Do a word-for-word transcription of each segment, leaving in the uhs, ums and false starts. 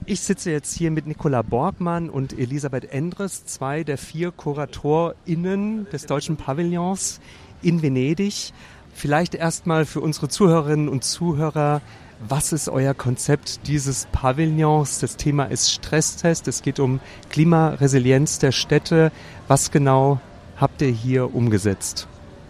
Ich sitze jetzt hier mit Nicola Borgmann und Elisabeth Endres, zwei der vier KuratorInnen des Deutschen Pavillons in Venedig. Vielleicht erstmal für unsere Zuhörerinnen und Zuhörer, was ist euer Konzept dieses Pavillons? Das Thema ist Stresstest, es geht um Klimaresilienz der Städte. Was genau habt ihr hier umgesetzt?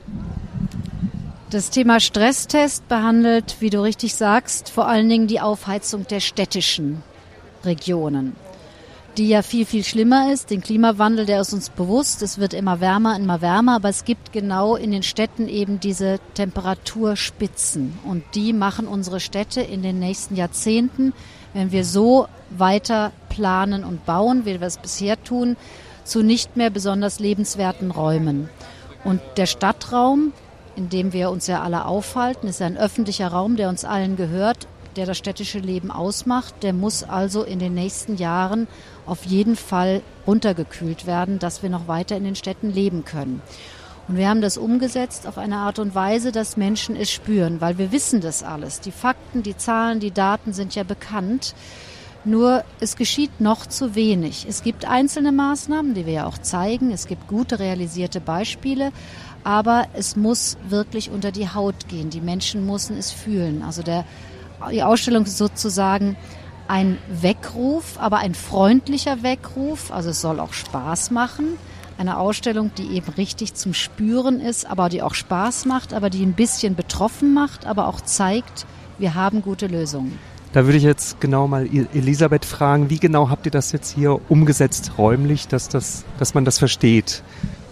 Das Thema Stresstest behandelt, wie du richtig sagst, vor allen Dingen die Aufheizung der städtischen Regionen, die ja viel, viel schlimmer ist. Den Klimawandel, der ist uns bewusst. Es wird immer wärmer, immer wärmer, aber es gibt genau in den Städten eben diese Temperaturspitzen. Und die machen unsere Städte in den nächsten Jahrzehnten, wenn wir so weiter planen und bauen, wie wir es bisher tun, zu nicht mehr besonders lebenswerten Räumen. Und der Stadtraum, in dem wir uns ja alle aufhalten, ist ein öffentlicher Raum, der uns allen gehört, der das städtische Leben ausmacht, der muss also in den nächsten Jahren auf jeden Fall runtergekühlt werden, dass wir noch weiter in den Städten leben können. Und wir haben das umgesetzt auf eine Art und Weise, dass Menschen es spüren, weil wir wissen das alles. Die Fakten, die Zahlen, die Daten sind ja bekannt. Nur es geschieht noch zu wenig. Es gibt einzelne Maßnahmen, die wir ja auch zeigen. Es gibt gute realisierte Beispiele. Aber es muss wirklich unter die Haut gehen. Die Menschen müssen es fühlen. Also der Die Ausstellung ist sozusagen ein Weckruf, aber ein freundlicher Weckruf. Also es soll auch Spaß machen. Eine Ausstellung, die eben richtig zum Spüren ist, aber die auch Spaß macht, aber die ein bisschen betroffen macht, aber auch zeigt, wir haben gute Lösungen. Da würde ich jetzt genau mal Elisabeth fragen, wie genau habt ihr das jetzt hier umgesetzt räumlich, dass, das, dass man das versteht?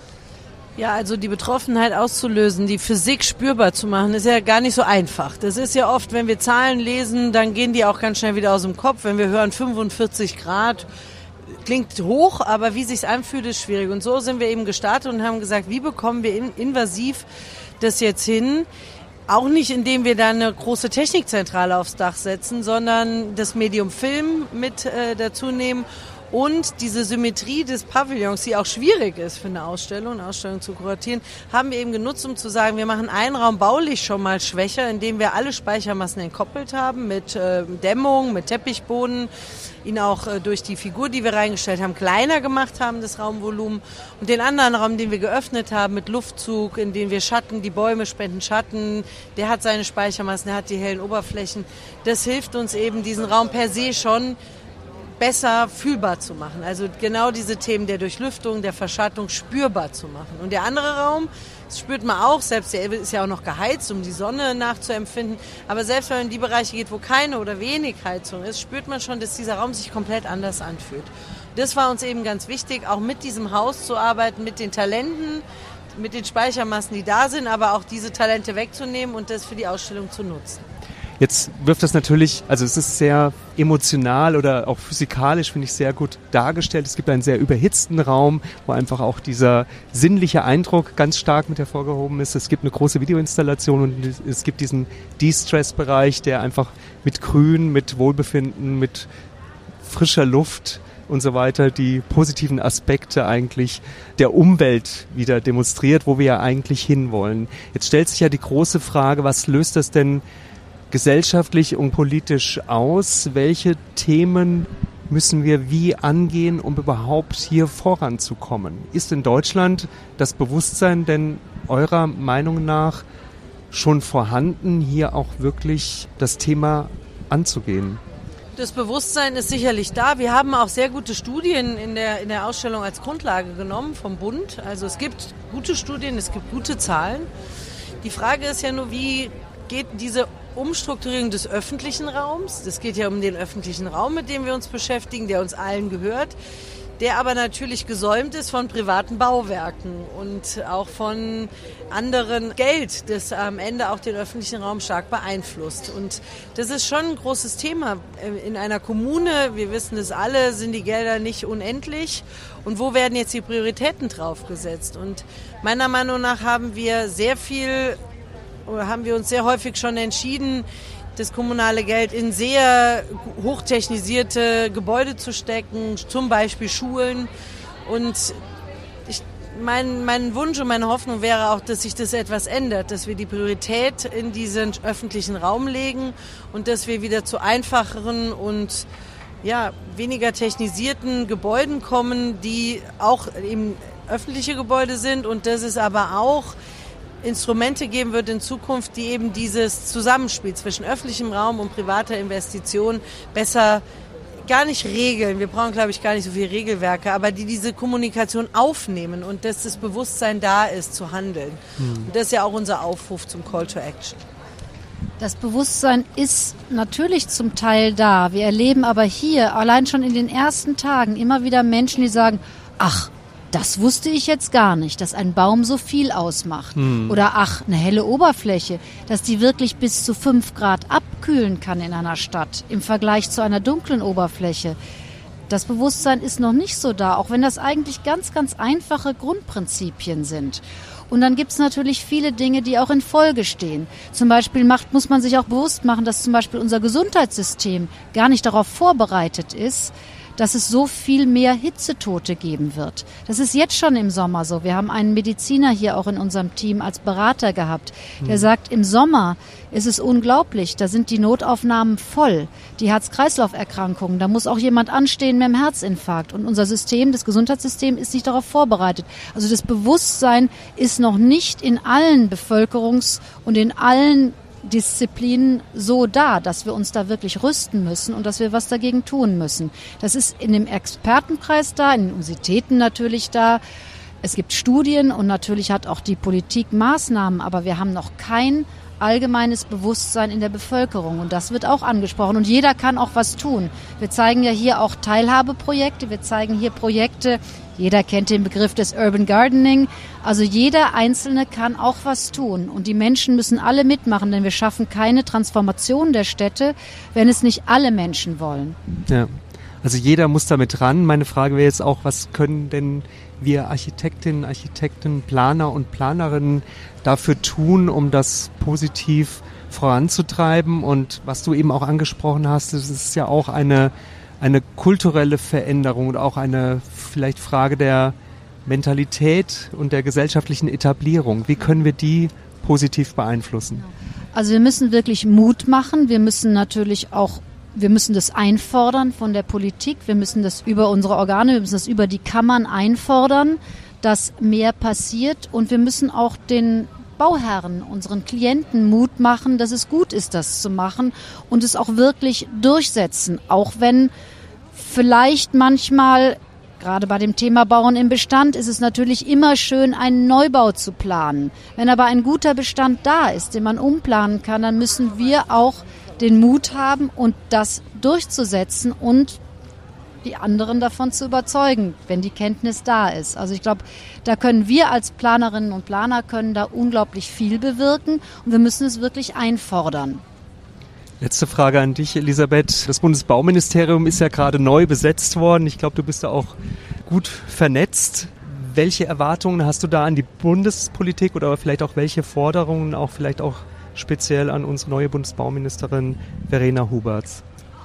Ja, also die Betroffenheit auszulösen, die Physik spürbar zu machen, ist ja gar nicht so einfach. Das ist ja oft, wenn wir Zahlen lesen, dann gehen die auch ganz schnell wieder aus dem Kopf. Wenn wir hören fünfundvierzig Grad, klingt hoch, aber wie sich's anfühlt, ist schwierig. Und so sind wir eben gestartet und haben gesagt, wie bekommen wir invasiv das jetzt hin? Auch nicht, indem wir da eine große Technikzentrale aufs Dach setzen, sondern das Medium Film mit äh, dazu nehmen. Und diese Symmetrie des Pavillons, die auch schwierig ist für eine Ausstellung, eine Ausstellung zu kuratieren, haben wir eben genutzt, um zu sagen, wir machen einen Raum baulich schon mal schwächer, indem wir alle Speichermassen entkoppelt haben mit äh, Dämmung, mit Teppichboden, ihn auch äh, durch die Figur, die wir reingestellt haben, kleiner gemacht haben, das Raumvolumen. Und den anderen Raum, den wir geöffnet haben mit Luftzug, in dem wir Schatten, die Bäume spenden Schatten, der hat seine Speichermassen, der hat die hellen Oberflächen. Das hilft uns eben, diesen Raum per se schon besser fühlbar zu machen. Also genau diese Themen der Durchlüftung, der Verschattung spürbar zu machen. Und der andere Raum, das spürt man auch, selbst der ist ja auch noch geheizt, um die Sonne nachzuempfinden. Aber selbst wenn man in die Bereiche geht, wo keine oder wenig Heizung ist, spürt man schon, dass dieser Raum sich komplett anders anfühlt. Das war uns eben ganz wichtig, auch mit diesem Haus zu arbeiten, mit den Talenten, mit den Speichermassen, die da sind, aber auch diese Talente wegzunehmen und das für die Ausstellung zu nutzen. Jetzt wirft das natürlich, also es ist sehr emotional oder auch physikalisch, finde ich, sehr gut dargestellt. Es gibt einen sehr überhitzten Raum, wo einfach auch dieser sinnliche Eindruck ganz stark mit hervorgehoben ist. Es gibt eine große Videoinstallation und es gibt diesen De-Stress-Bereich, der einfach mit Grün, mit Wohlbefinden, mit frischer Luft und so weiter die positiven Aspekte eigentlich der Umwelt wieder demonstriert, wo wir ja eigentlich hinwollen. Jetzt stellt sich ja die große Frage, was löst das denn gesellschaftlich und politisch aus? Welche Themen müssen wir wie angehen, um überhaupt hier voranzukommen? Ist in Deutschland das Bewusstsein denn eurer Meinung nach schon vorhanden, hier auch wirklich das Thema anzugehen? Das Bewusstsein ist sicherlich da. Wir haben auch sehr gute Studien in der, in der Ausstellung als Grundlage genommen vom Bund. Also es gibt gute Studien, es gibt gute Zahlen. Die Frage ist ja nur, wie geht diese Umstrukturierung des öffentlichen Raums. Das geht ja um den öffentlichen Raum, mit dem wir uns beschäftigen, der uns allen gehört, der aber natürlich gesäumt ist von privaten Bauwerken und auch von anderen Geld, das am Ende auch den öffentlichen Raum stark beeinflusst. Und das ist schon ein großes Thema. In einer Kommune, wir wissen es alle, sind die Gelder nicht unendlich. Und wo werden jetzt die Prioritäten draufgesetzt? Und meiner Meinung nach haben wir sehr viel oder haben wir uns sehr häufig schon entschieden, das kommunale Geld in sehr hochtechnisierte Gebäude zu stecken, zum Beispiel Schulen. Und ich, mein, mein Wunsch und meine Hoffnung wäre auch, dass sich das etwas ändert, dass wir die Priorität in diesen öffentlichen Raum legen und dass wir wieder zu einfacheren und ja, weniger technisierten Gebäuden kommen, die auch eben öffentliche Gebäude sind und dass es aber auch Instrumente geben wird in Zukunft, die eben dieses Zusammenspiel zwischen öffentlichem Raum und privater Investition besser gar nicht regeln. Wir brauchen, glaube ich, gar nicht so viele Regelwerke, aber die diese Kommunikation aufnehmen und dass das Bewusstsein da ist, zu handeln. Hm. Und das ist ja auch unser Aufruf zum Call to Action. Das Bewusstsein ist natürlich zum Teil da. Wir erleben aber hier allein schon in den ersten Tagen immer wieder Menschen, die sagen, ach, das wusste ich jetzt gar nicht, dass ein Baum so viel ausmacht. Hm. Oder ach, eine helle Oberfläche, dass die wirklich bis zu fünf Grad abkühlen kann in einer Stadt im Vergleich zu einer dunklen Oberfläche. Das Bewusstsein ist noch nicht so da, auch wenn das eigentlich ganz, ganz einfache Grundprinzipien sind. Und dann gibt es natürlich viele Dinge, die auch in Folge stehen. Zum Beispiel macht, muss man sich auch bewusst machen, dass zum Beispiel unser Gesundheitssystem gar nicht darauf vorbereitet ist, dass es so viel mehr Hitzetote geben wird. Das ist jetzt schon im Sommer so. Wir haben einen Mediziner hier auch in unserem Team als Berater gehabt, der mhm. sagt, im Sommer ist es unglaublich, da sind die Notaufnahmen voll, die Herz-Kreislauf-Erkrankungen, da muss auch jemand anstehen mit einem Herzinfarkt und unser System, das Gesundheitssystem ist nicht darauf vorbereitet. Also das Bewusstsein ist noch nicht in allen Bevölkerungs- und in allen Disziplinen so da, dass wir uns da wirklich rüsten müssen und dass wir was dagegen tun müssen. Das ist in dem Expertenkreis da, in den Universitäten natürlich da. Es gibt Studien und natürlich hat auch die Politik Maßnahmen, aber wir haben noch kein allgemeines Bewusstsein in der Bevölkerung und das wird auch angesprochen und jeder kann auch was tun. Wir zeigen ja hier auch Teilhabeprojekte, wir zeigen hier Projekte, jeder kennt den Begriff des Urban Gardening, also jeder Einzelne kann auch was tun und die Menschen müssen alle mitmachen, denn wir schaffen keine Transformation der Städte, wenn es nicht alle Menschen wollen. Ja, also jeder muss damit ran. Meine Frage wäre jetzt auch, was können denn wir Architektinnen, Architekten, Planer und Planerinnen dafür tun, um das positiv voranzutreiben? Und was du eben auch angesprochen hast, das ist ja auch eine, eine kulturelle Veränderung und auch eine vielleicht Frage der Mentalität und der gesellschaftlichen Etablierung. Wie können wir die positiv beeinflussen? Also wir müssen wirklich Mut machen. Wir müssen natürlich auch Wir müssen das einfordern von der Politik, wir müssen das über unsere Organe, wir müssen das über die Kammern einfordern, dass mehr passiert und wir müssen auch den Bauherren, unseren Klienten Mut machen, dass es gut ist, das zu machen und es auch wirklich durchsetzen, auch wenn vielleicht manchmal, gerade bei dem Thema Bauen im Bestand, ist es natürlich immer schön, einen Neubau zu planen. Wenn aber ein guter Bestand da ist, den man umplanen kann, dann müssen wir auch den Mut haben und das durchzusetzen und die anderen davon zu überzeugen, wenn die Kenntnis da ist. Also ich glaube, da können wir als Planerinnen und Planer können da unglaublich viel bewirken und wir müssen es wirklich einfordern. Letzte Frage an dich, Elisabeth. Das Bundesbauministerium ist ja gerade neu besetzt worden. Ich glaube, du bist da auch gut vernetzt. Welche Erwartungen hast du da an die Bundespolitik oder vielleicht auch welche Forderungen, auch vielleicht auch speziell an unsere neue Bundesbauministerin Verena Huberts?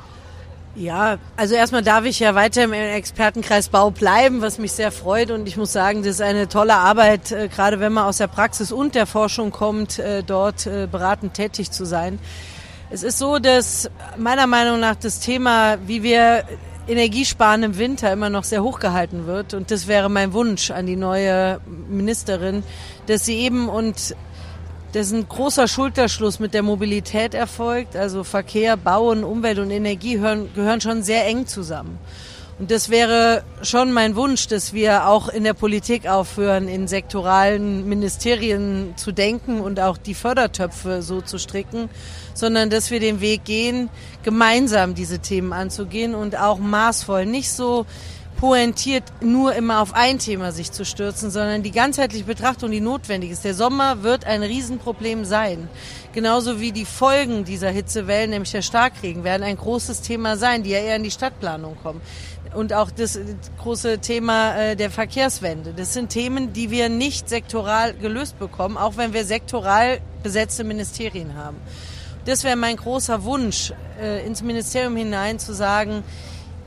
Ja, also erstmal darf ich ja weiter im Expertenkreis Bau bleiben, was mich sehr freut und ich muss sagen, das ist eine tolle Arbeit, äh, gerade wenn man aus der Praxis und der Forschung kommt, äh, dort äh, beratend tätig zu sein. Es ist so, dass meiner Meinung nach das Thema, wie wir Energiesparen im Winter immer noch sehr hoch gehalten wird und das wäre mein Wunsch an die neue Ministerin, dass sie eben und dass ein großer Schulterschluss mit der Mobilität erfolgt. Also Verkehr, Bauen, Umwelt und Energie gehören, gehören schon sehr eng zusammen. Und das wäre schon mein Wunsch, dass wir auch in der Politik aufhören, in sektoralen Ministerien zu denken und auch die Fördertöpfe so zu stricken, sondern dass wir den Weg gehen, gemeinsam diese Themen anzugehen und auch maßvoll, nicht so pointiert nur immer auf ein Thema sich zu stürzen, sondern die ganzheitliche Betrachtung, die notwendig ist. Der Sommer wird ein Riesenproblem sein. Genauso wie die Folgen dieser Hitzewellen, nämlich der Starkregen, werden ein großes Thema sein, die ja eher in die Stadtplanung kommen. Und auch das große Thema äh, der Verkehrswende. Das sind Themen, die wir nicht sektoral gelöst bekommen, auch wenn wir sektoral besetzte Ministerien haben. Das wäre mein großer Wunsch, äh, ins Ministerium hinein zu sagen,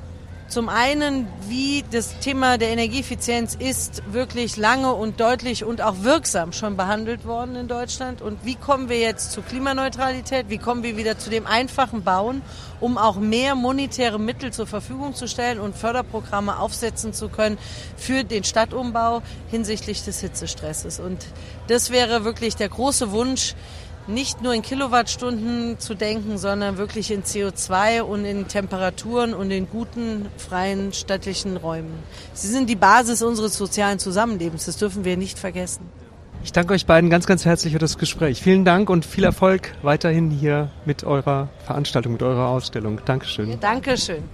Zum einen, wie das Thema der Energieeffizienz ist wirklich lange und deutlich und auch wirksam schon behandelt worden in Deutschland. Und wie kommen wir jetzt zur Klimaneutralität? Wie kommen wir wieder zu dem einfachen Bauen, um auch mehr monetäre Mittel zur Verfügung zu stellen und Förderprogramme aufsetzen zu können für den Stadtumbau hinsichtlich des Hitzestresses. Und das wäre wirklich der große Wunsch, nicht nur in Kilowattstunden zu denken, sondern wirklich in C O zwei und in Temperaturen und in guten, freien, städtlichen Räumen. Sie sind die Basis unseres sozialen Zusammenlebens, das dürfen wir nicht vergessen. Ich danke euch beiden ganz, ganz herzlich für das Gespräch. Vielen Dank und viel Erfolg weiterhin hier mit eurer Veranstaltung, mit eurer Ausstellung. Dankeschön. Ja, Dankeschön.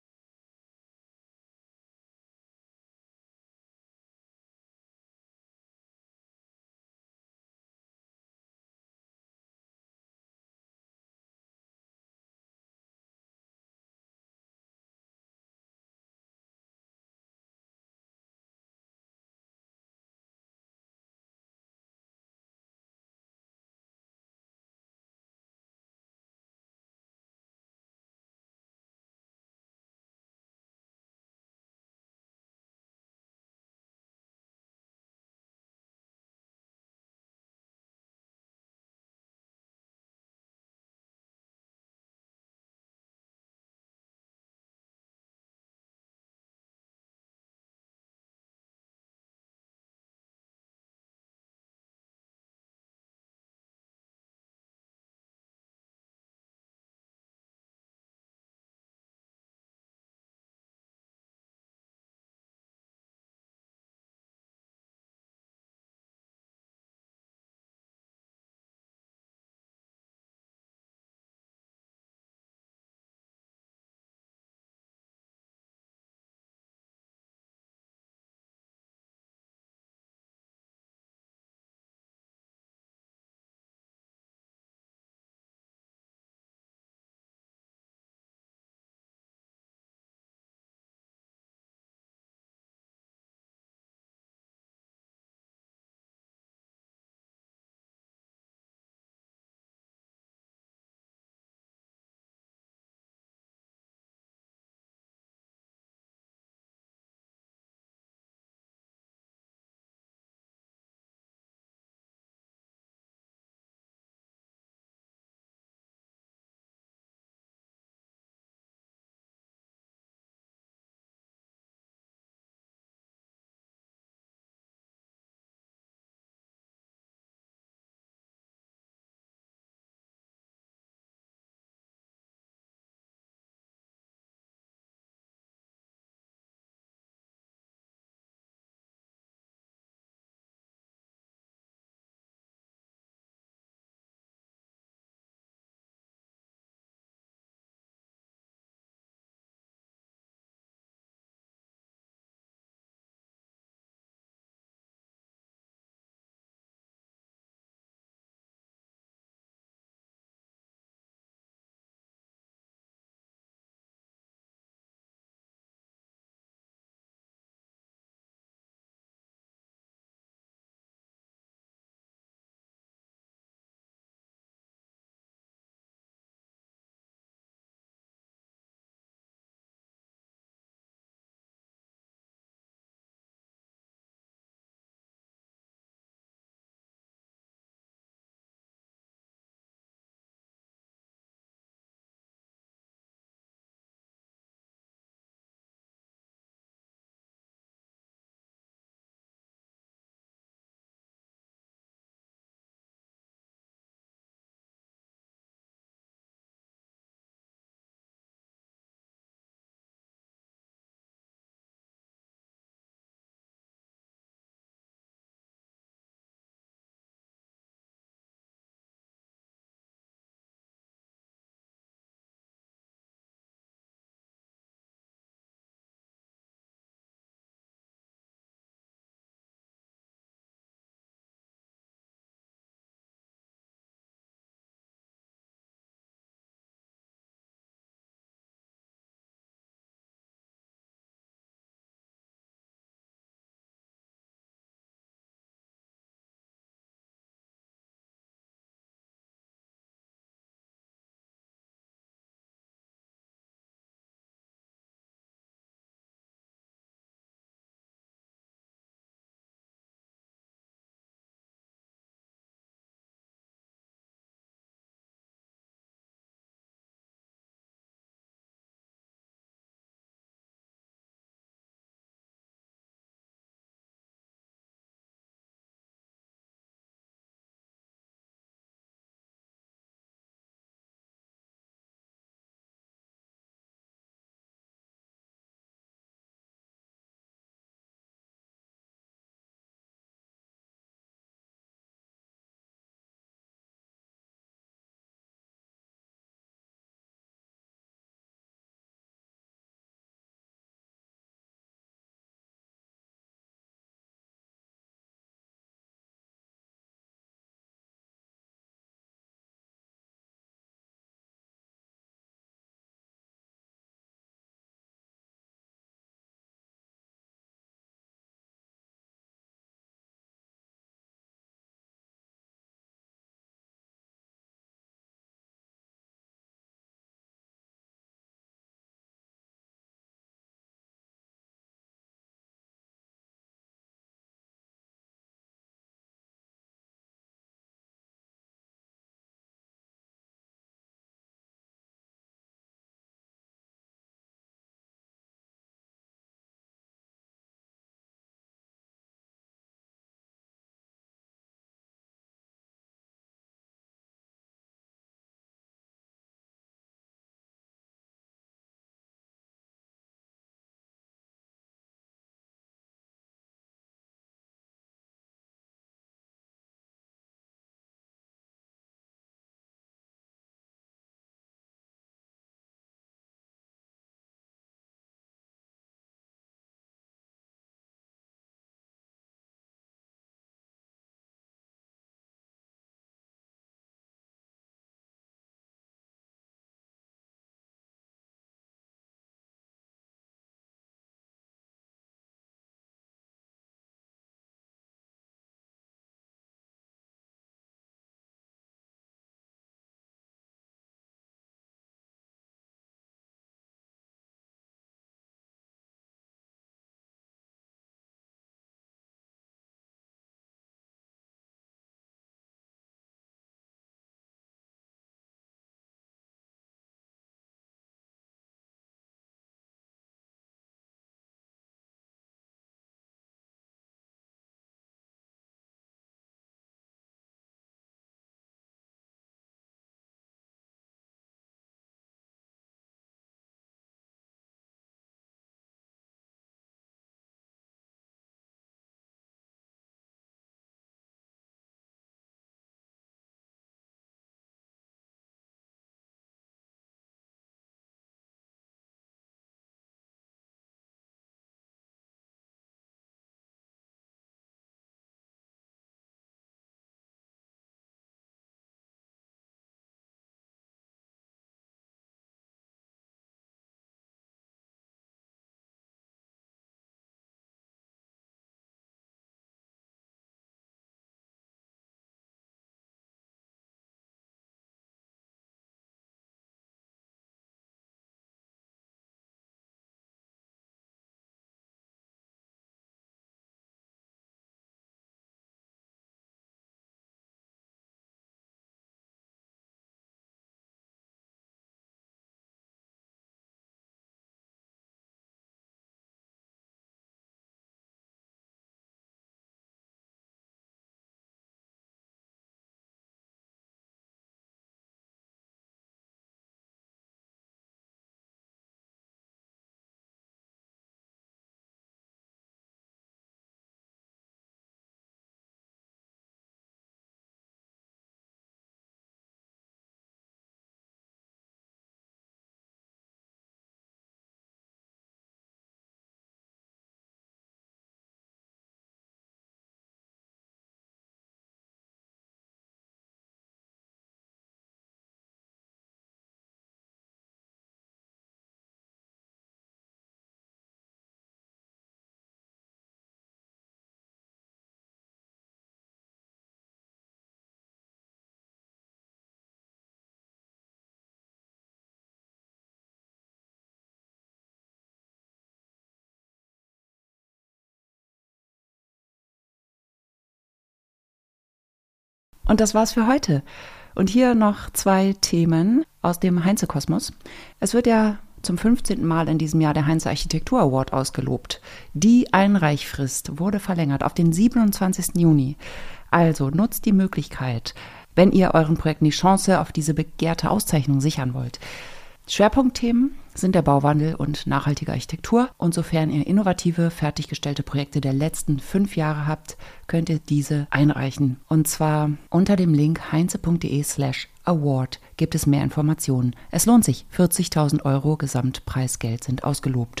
Und das war's für heute. Und hier noch zwei Themen aus dem Heinze-Kosmos. Es wird ja zum fünfzehnten Mal in diesem Jahr der Heinze Architektur Award ausgelobt. Die Einreichfrist wurde verlängert auf den siebenundzwanzigsten Juni. Also nutzt die Möglichkeit, wenn ihr euren Projekten die Chance auf diese begehrte Auszeichnung sichern wollt. Schwerpunktthemen sind der Bauwandel und nachhaltige Architektur. Und sofern ihr innovative, fertiggestellte Projekte der letzten fünf Jahre habt, könnt ihr diese einreichen. Und zwar unter dem Link heinze.de slash award gibt es mehr Informationen. Es lohnt sich. vierzigtausend Euro Gesamtpreisgeld sind ausgelobt.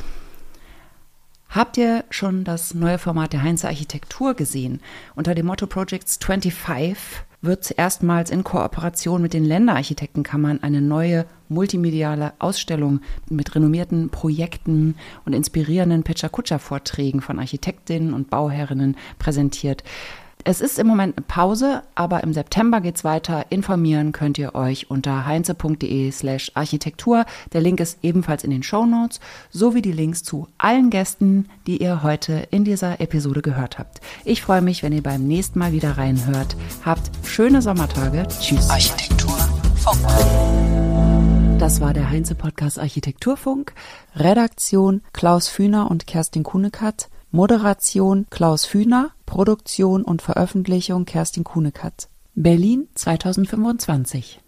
Habt ihr schon das neue Format der Heinze Architektur gesehen? Unter dem Motto Projects fünfundzwanzig wird erstmals in Kooperation mit den Länderarchitektenkammern eine neue multimediale Ausstellung mit renommierten Projekten und inspirierenden Pecha-Kutscher-Vorträgen von Architektinnen und Bauherrinnen präsentiert. Es ist im Moment eine Pause, aber im September geht's weiter. Informieren könnt ihr euch unter heinze.de slash Architektur. Der Link ist ebenfalls in den Shownotes, sowie die Links zu allen Gästen, die ihr heute in dieser Episode gehört habt. Ich freue mich, wenn ihr beim nächsten Mal wieder reinhört. Habt schöne Sommertage. Tschüss. Architekturfunk. Das war der Heinze-Podcast Architekturfunk. Redaktion Klaus Fühner und Kerstin Kuhnekatz. Moderation Klaus Fühner, Produktion und Veröffentlichung Kerstin Kuhnekatz. Berlin zweitausendfünfundzwanzig.